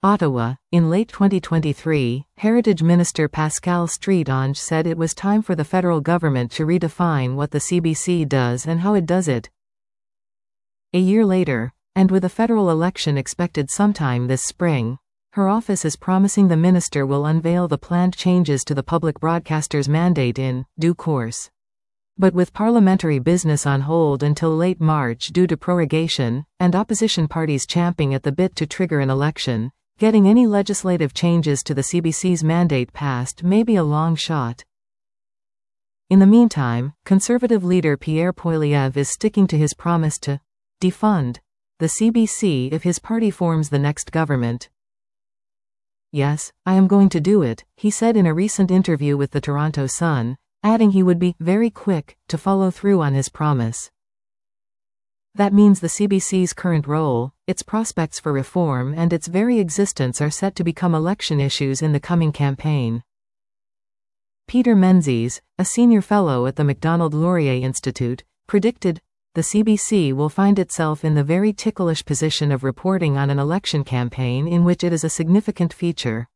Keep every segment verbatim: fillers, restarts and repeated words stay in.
Ottawa. In late twenty twenty-three, Heritage Minister Pascal Streetange said it was time for the federal government to redefine what the C B C does and how it does it. A year later, and with a federal election expected sometime this spring, her office is promising the minister will unveil the planned changes to the public broadcaster's mandate in due course. But with parliamentary business on hold until late March due to prorogation, and opposition parties champing at the bit to trigger an election, getting any legislative changes to the C B C's mandate passed may be a long shot. In the meantime, Conservative leader Pierre Poilievre is sticking to his promise to defund the C B C if his party forms the next government. "Yes, I am going to do it," he said in a recent interview with the Toronto Sun, adding he would be very quick to follow through on his promise. That means the C B C's current role, its prospects for reform and its very existence are set to become election issues in the coming campaign. Peter Menzies, a senior fellow at the Macdonald-Laurier Institute, predicted the C B C will find itself in the very ticklish position of reporting on an election campaign in which it is a significant feature.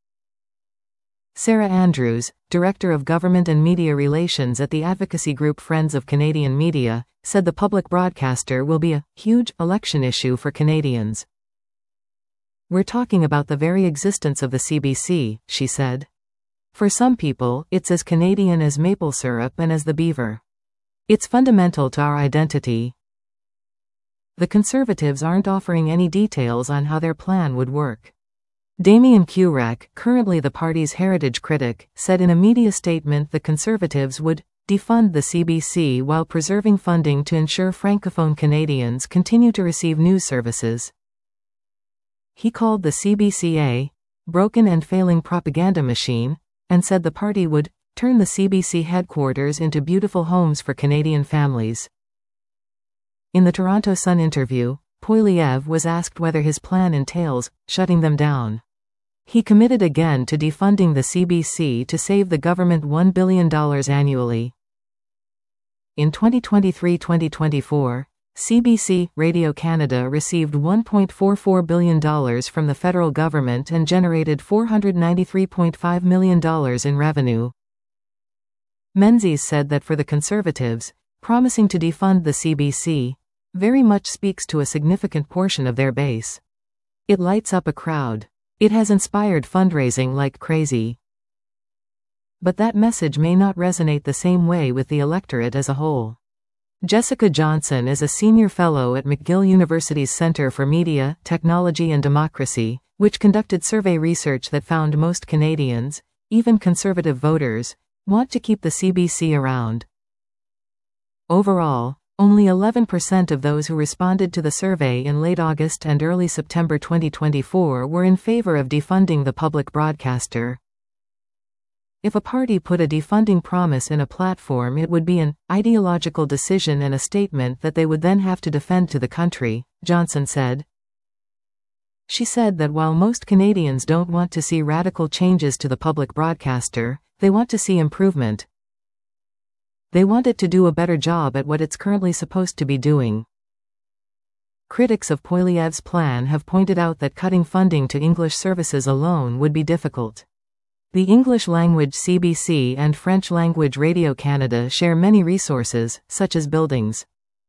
Sarah Andrews, Director of Government and Media Relations at the advocacy group Friends of Canadian Media, said the public broadcaster will be a huge election issue for Canadians. "We're talking about the very existence of the C B C," she said. "For some people, it's as Canadian as maple syrup and as the beaver. It's fundamental to our identity." The Conservatives aren't offering any details on how their plan would work. Damien Curec, currently the party's heritage critic, said in a media statement the Conservatives would defund the C B C while preserving funding to ensure Francophone Canadians continue to receive news services. He called the C B C a broken and failing propaganda machine, and said the party would turn the C B C headquarters into beautiful homes for Canadian families. In the Toronto Sun interview, Poilievre was asked whether his plan entails shutting them down. He committed again to defunding the C B C to save the government one billion dollars annually. In twenty twenty-three to twenty twenty-four, C B C Radio Canada received one point four four billion dollars from the federal government and generated four hundred ninety-three point five million dollars in revenue. Menzies said that for the Conservatives, promising to defund the C B C very much speaks to a significant portion of their base. It lights up a crowd. It has inspired fundraising like crazy. But that message may not resonate the same way with the electorate as a whole. Jessica Johnson is a senior fellow at McGill University's Centre for Media, Technology and Democracy, which conducted survey research that found most Canadians, even conservative voters, want to keep the C B C around. Overall, only eleven percent of those who responded to the survey in late August and early September twenty twenty-four were in favor of defunding the public broadcaster. If a party put a defunding promise in a platform, it would be an ideological decision and a statement that they would then have to defend to the country, Johnson said. She said that while most Canadians don't want to see radical changes to the public broadcaster, they want to see improvement. They want it to do a better job at what it's currently supposed to be doing. Critics of Poilievre's plan have pointed out that cutting funding to English services alone would be difficult. The English-language C B C and French-language Radio Canada share many resources, such as buildings.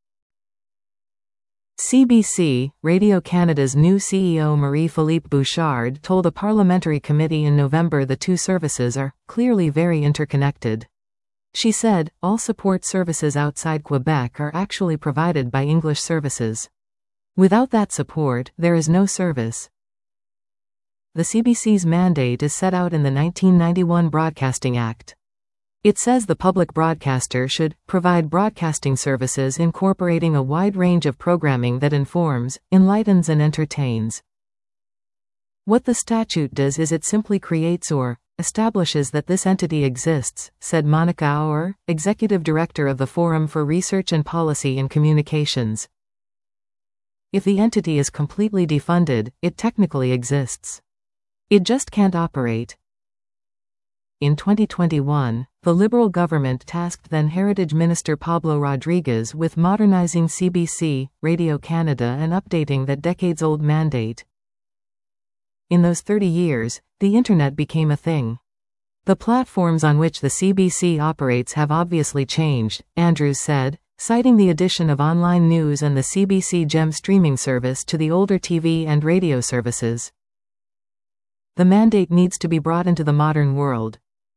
C B C, Radio Canada's new C E O Marie-Philippe Bouchard told a parliamentary committee in November the two services are clearly very interconnected. She said, all support services outside Quebec are actually provided by English services. Without that support, there is no service. The C B C's mandate is set out in the nineteen ninety-one Broadcasting Act. It says the public broadcaster should provide broadcasting services incorporating a wide range of programming that informs, enlightens and entertains. What the statute does is it simply creates or establishes that this entity exists, said Monica Auer, Executive Director of the Forum for Research and Policy in Communications. If the entity is completely defunded, it technically exists. It just can't operate. In twenty twenty-one, the Liberal government tasked then Heritage Minister Pablo Rodriguez with modernizing C B C, Radio Canada and updating that decades-old mandate. in those thirty years, the Internet became a thing. The platforms on which the C B C operates have obviously changed, Andrews said, citing the addition of online news and the C B C Gem streaming service to the older T V and radio services. The mandate needs to be brought into the modern world.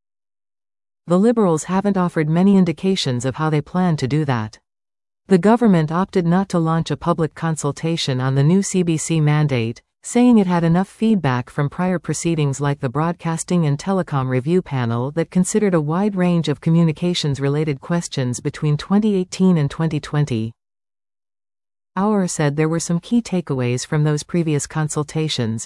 The Liberals haven't offered many indications of how they plan to do that. The government opted not to launch a public consultation on the new C B C mandate, saying it had enough feedback from prior proceedings like the Broadcasting and Telecom Review Panel that considered a wide range of communications-related questions between twenty eighteen and twenty twenty. Auer said there were some key takeaways from those previous consultations.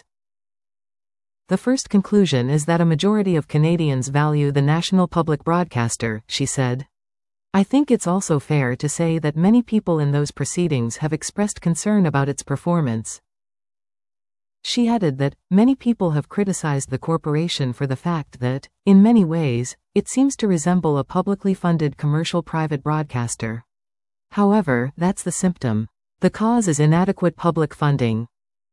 The first conclusion is that a majority of Canadians value the national public broadcaster, she said. I think it's also fair to say that many people in those proceedings have expressed concern about its performance. She added that, many people have criticized the corporation for the fact that, in many ways, it seems to resemble a publicly funded commercial private broadcaster. However, that's the symptom. The cause is inadequate public funding.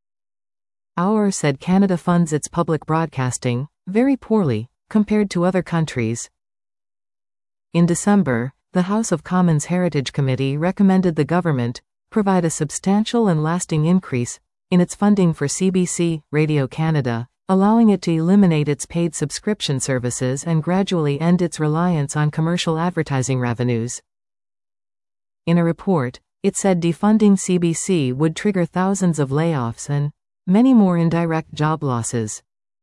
Auer said Canada funds its public broadcasting very poorly, compared to other countries. In December, the House of Commons Heritage Committee recommended the government provide a substantial and lasting increase in its funding for C B C, Radio Canada, allowing it to eliminate its paid subscription services and gradually end its reliance on commercial advertising revenues. In a report, it said defunding C B C would trigger thousands of layoffs and many more indirect job losses.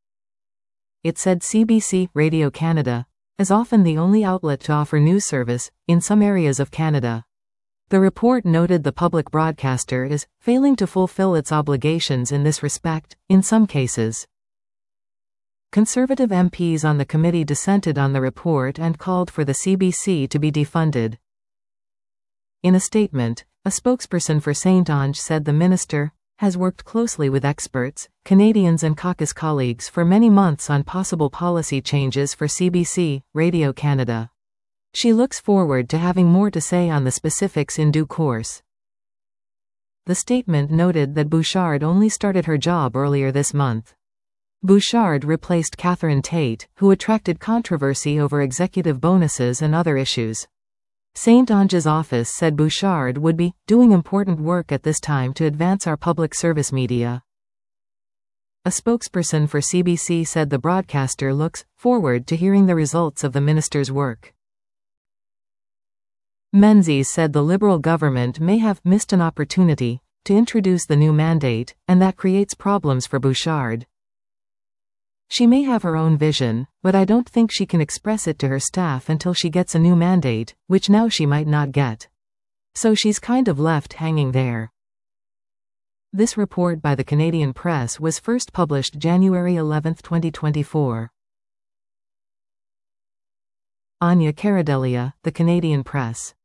It said C B C, Radio Canada, is often the only outlet to offer news service in some areas of Canada. The report noted the public broadcaster is failing to fulfill its obligations in this respect, in some cases. Conservative M Ps on the committee dissented on the report and called for the C B C to be defunded. In a statement, a spokesperson for Saint-Onge said the minister has worked closely with experts, Canadians and caucus colleagues for many months on possible policy changes for C B C, Radio Canada. She looks forward to having more to say on the specifics in due course. The statement noted that Bouchard only started her job earlier this month. Bouchard replaced Catherine Tate, who attracted controversy over executive bonuses and other issues. Saint-Onge's office said Bouchard would be doing important work at this time to advance our public service media. A spokesperson for C B C said the broadcaster looks forward to hearing the results of the minister's work. Menzies said the Liberal government may have missed an opportunity to introduce the new mandate, and that creates problems for Bouchard. She may have her own vision, but I don't think she can express it to her staff until she gets a new mandate, which now she might not get. So she's kind of left hanging there. This report by the Canadian Press was first published January eleventh, twenty twenty-four. Anya Karadelia, The Canadian Press.